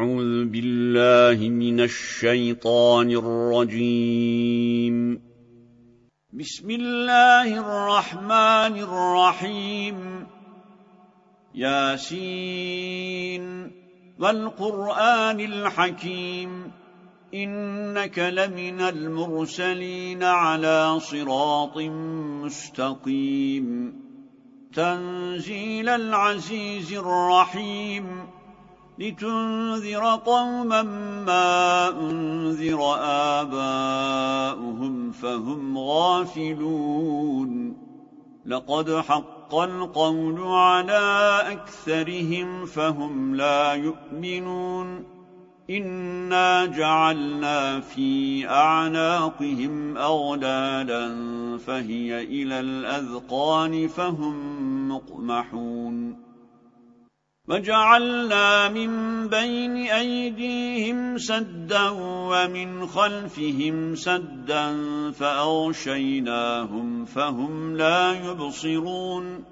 أعوذ بالله من الشيطان الرجيم. بسم الله الرحمن الرحيم. ياسين والقرآن الحكيم إنك لمن المرسلين على صراط مستقيم تنزيل العزيز الرحيم لتنذر قوما ما أنذر آباؤهم فهم غافلون لقد حق القول على أكثرهم فهم لا يؤمنون إنا جعلنا في أعناقهم أغلالا فهي إلى الأذقان فهم مقمحون وجعلنا من بين أيديهم سدا ومن خلفهم سدا فأغشيناهم فهم لا يبصرون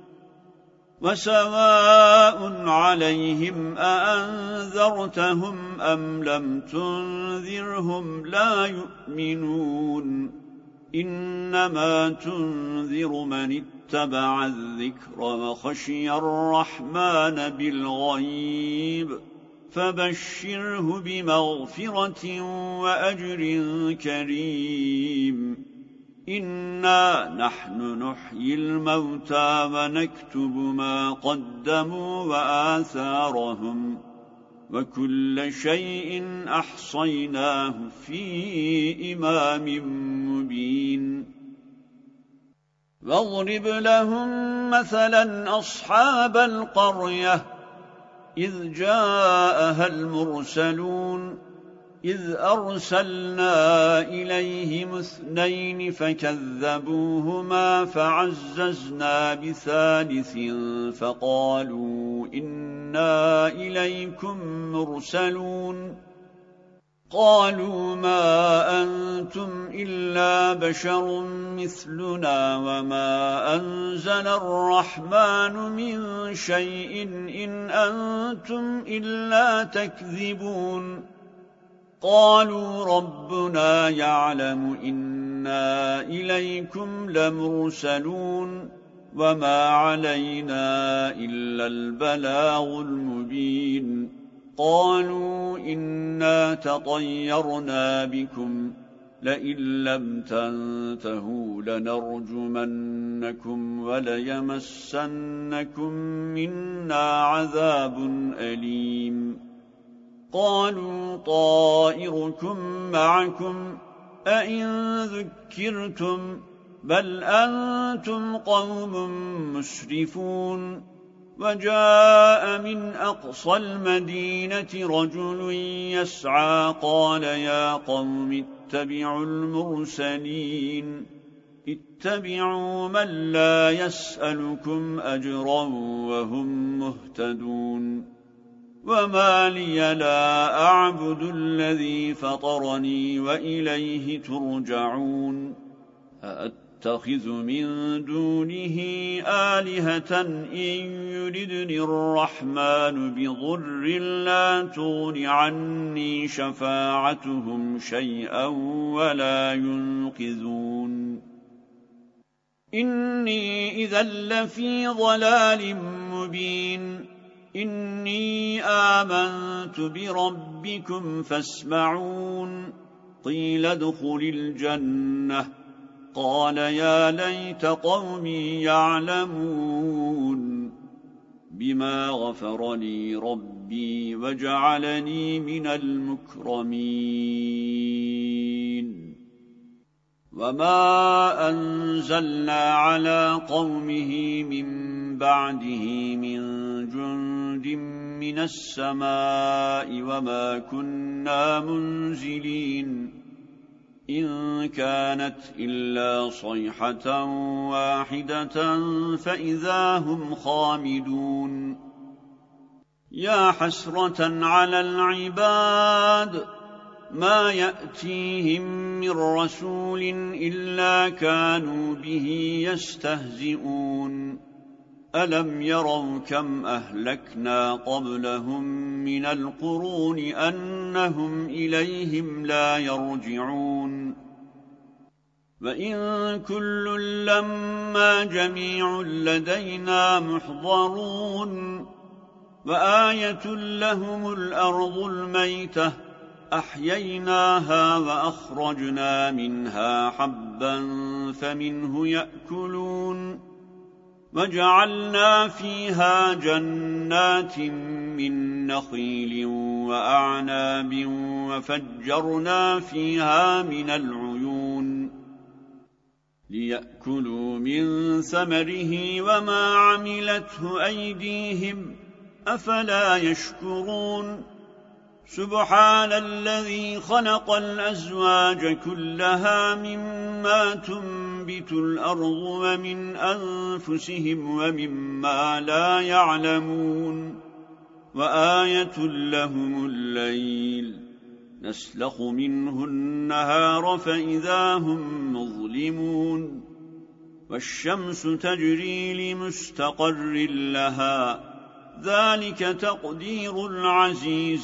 وسواء عليهم أأنذرتهم أم لم تنذرهم لا يؤمنون إنما تنذر من اتبع الذكر وخشي الرحمن بالغيب فبشره بمغفرة وأجر كريم إنا نحن نحيي الموتى ونكتب ما قدموا وآثارهم وكل شيء أحصيناه في إمام مبين واضرب لهم مثلا أصحاب القرية إذ جاءها المرسلون إذ أرسلنا إليهم 2 فكذبوهما فعززنا بثالث فقالوا إنا إليكم مرسلون قالوا ما أنتم إلا بشر مثلنا وما أنزل الرحمن من شيء إن أنتم إلا تكذبون قالوا ربنا يعلم إنا إليكم لمرسلون وما علينا إلا البلاغ المبين قالوا إنا تطيرنا بكم لئن لم تنتهوا لنرجمنكم وليمسنكم منا عذاب أليم قالوا طائركم معكم أئن ذكرتم بل أنتم قوم مسرفون وجاء من أقصى المدينة رجل يسعى قال يا قوم اتبعوا المرسلين اتبعوا من لا يسألكم أجرا وهم مهتدون وما لي لا أعبد الذي فطرني وإليه ترجعون أأتخذ من دونه آلهة إن يردني الرحمن بضر لا تغن عني شفاعتهم شيئا ولا ينقذون إني إذا لفي ضلال مبين إني آمنت بربكم فاسمعون قيل ادخل الجنة قال يا ليت قومي يعلمون بما غفر لي ربي وجعلني من المكرمين وما أنزلنا على قومه من بعده من جند من السماء وما كنا منزلين إن كانت إلا صيحة واحدة فإذا هم خامدون يا حسرة على العباد ما يأتيهم من رسول إلا كانوا به يستهزئون ألم يروا كم أهلكنا قبلهم من القرون أنهم إليهم لا يرجعون وإن كل لما جميع لدينا محضرون وآية لهم الأرض الميتة أحييناها وأخرجنا منها حبا فمنه يأكلون وجعلنا فيها جنات من نخيل وأعناب وفجرنا فيها من العيون ليأكلوا من ثمره وما عملته أيديهم أفلا يشكرون سبحان الذي خلق الأزواج كلها مما تنبت الأرض ومن أنفسهم ومما لا يعلمون وآية لهم الليل نسلخ منه النهار فإذا هم مظلمون والشمس تجري لمستقر لها ذلك تقدير العزيز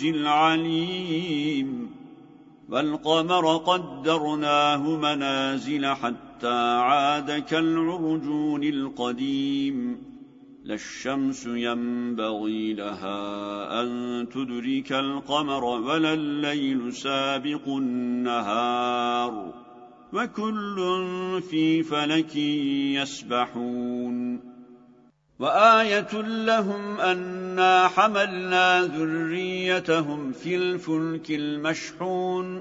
العليم والقمر قدرناه منازل حتى عاد كالعرجون القديم لا الشمس ينبغي لها أن تدرك القمر ولا الليل سابق النهار وكل في فلك يسبحون وآية لهم أنا حملنا ذريتهم في الفلك المشحون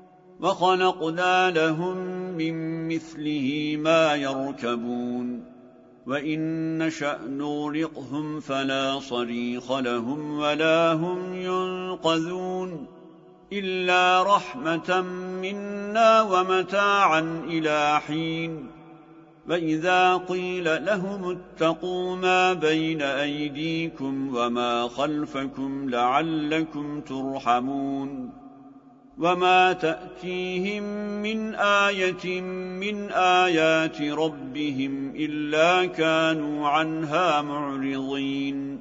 وخلقنا لهم من مثله ما يركبون وإن نشأ نغرقهم فلا صريخ لهم ولا هم ينقذون إلا رحمة منا ومتاعا إلى حين وإذا قيل لهم اتقوا ما بين أيديكم وما خلفكم لعلكم ترحمون وما تأتيهم من آية من آيات ربهم إلا كانوا عنها معرضين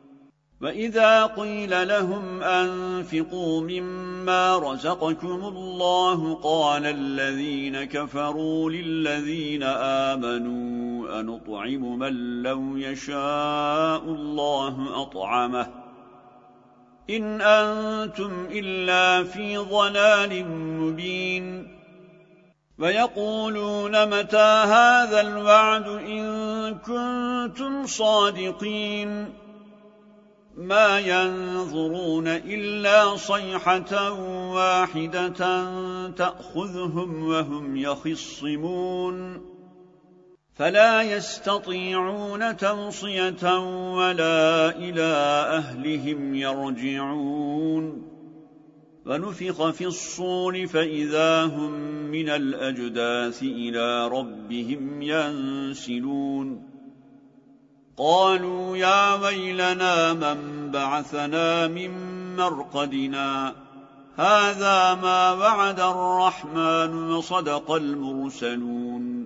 وإذا قيل لهم أنفقوا مما رزقكم الله قال الذين كفروا للذين آمنوا أنطعم من لو يشاء الله أطعمه إن أنتم إلا في ضلال مبين ويقولون متى هذا الوعد إن كنتم صادقين ما ينظرون إلا صيحة واحدة تأخذهم وهم يخصمون فلا يستطيعون توصية ولا إلى أهلهم يرجعون ونفخ في الصور فإذا هم من الأجداث إلى ربهم ينسلون قالوا يا ويلنا من بعثنا من مرقدنا هذا ما وعد الرحمن وصدق المرسلون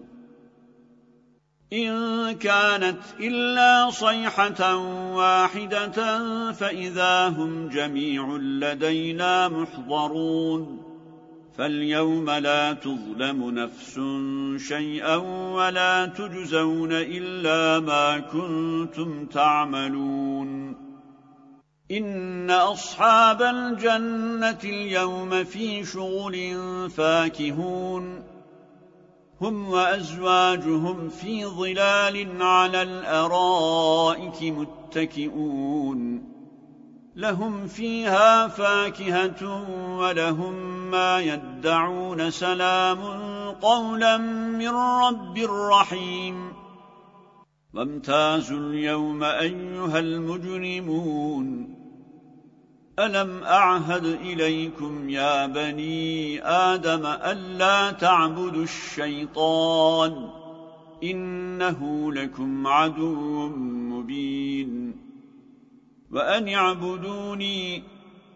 إن كانت إلا صيحة واحدة فإذا هم جميع لدينا محضرون فاليوم لا تظلم نفس شيئا ولا تجزون إلا ما كنتم تعملون إن أصحاب الجنة اليوم في شغل فاكهون هم وأزواجهم في ظلال على الأرائك متكئون لهم فيها فاكهة ولهم ما يدعون سلام قولا من رب رحيم وامتازوا اليوم أيها المجرمون ألم أعهد إليكم يا بني آدم ألا تعبدوا الشيطان إنه لكم عدو مبين وأن اعبدوني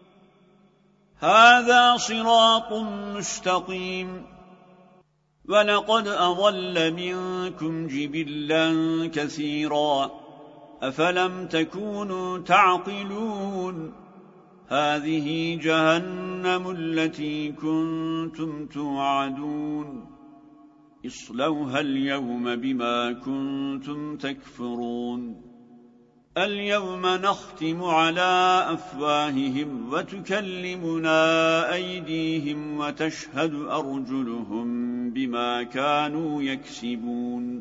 هذا صراط مستقيم ولقد أضل منكم جبلا كثيرا أفلم تكونوا تعقلون هذه جهنم التي كنتم توعدون اصلوها اليوم بما كنتم تكفرون اليوم نختم على أفواههم وتكلمنا أيديهم وتشهد أرجلهم بما كانوا يكسبون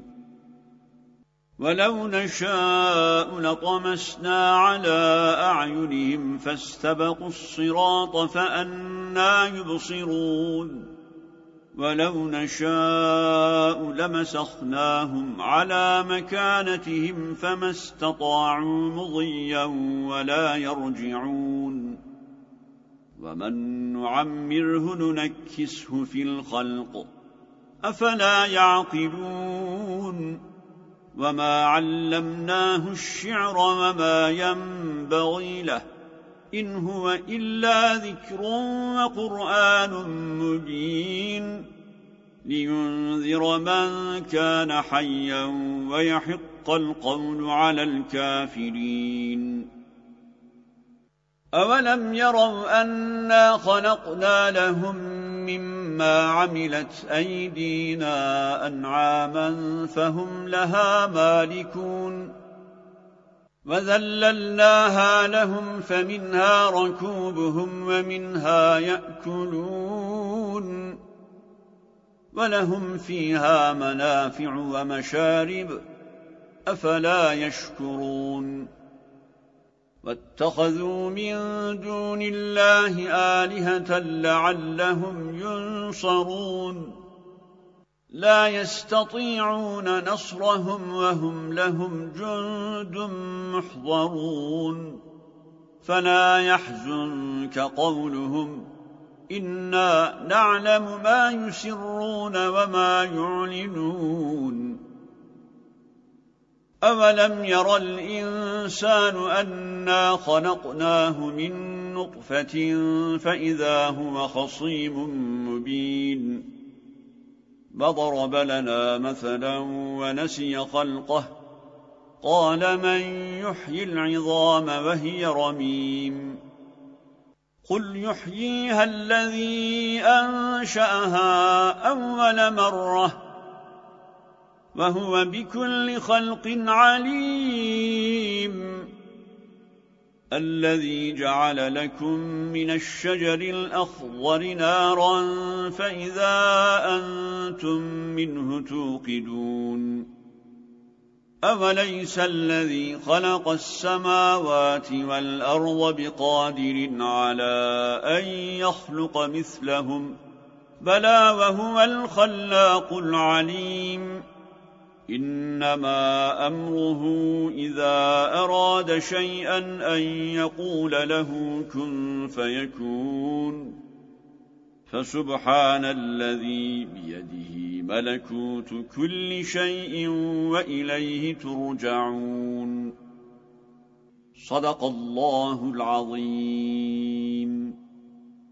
ولو نشاء لطمسنا على أعينهم فاستبقوا الصراط فأنى يبصرون ولو نشاء لمسخناهم على مكانتهم فما استطاعوا مضيا ولا يرجعون ومن نعمره ننكسه في الخلق أفلا يعقلون وما علمناه الشعر وما ينبغي له إن هو إلا ذكر وقرآن مبين لينذر من كان حيا ويحق القول على الكافرين أولم يروا أنا خلقنا لهم مما عملت أيدينا أنعاما فهم لها مالكون وذللناها لهم فمنها ركوبهم ومنها يأكلون ولهم فيها منافع ومشارب أفلا يشكرون واتخذوا من دون الله آلهة لعلهم ينصرون لا يستطيعون نصرهم وهم لهم جند محضرون فلا يحزنك قولهم إنا نعلم ما يسرون وما يعلنون أولم ير الإنسان أنا خلقناه من نطفة فإذا هو خصيم مبين وضرب لنا مثلا ونسي خلقه قال من يحيي العظام وهي رميم قل يحييها الذي أنشأها أول مرة وهو بكل خلق عليم الذي جعل لكم من الشجر الأخضر نارا فإذا أنتم منه توقدون أوليس الذي خلق السماوات والأرض بقادر على أن يخلق مثلهم بلى وهو الخلاق العليم إنما أمره إذا أراد شيئا أن يقول له كن فيكون فسبحان الذي بيده ملكوت كل شيء وإليه ترجعون صدق الله العظيم